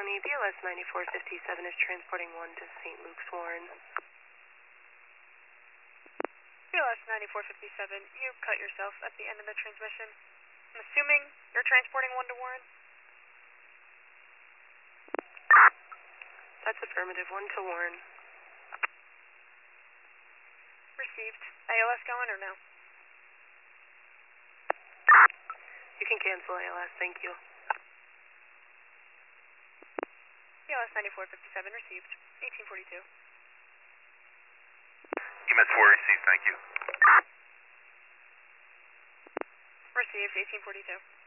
County, BLS 9457 is transporting 1 to St. Luke's, Warren. BLS 9457, you cut yourself at the end of the transmission. I'm assuming you're transporting 1 to Warren? That's affirmative, 1 to Warren. Received. ALS going or no? You can cancel ALS, thank you. BLS 9457 received. 1842. EMS 4 received, thank you. Received, 1842.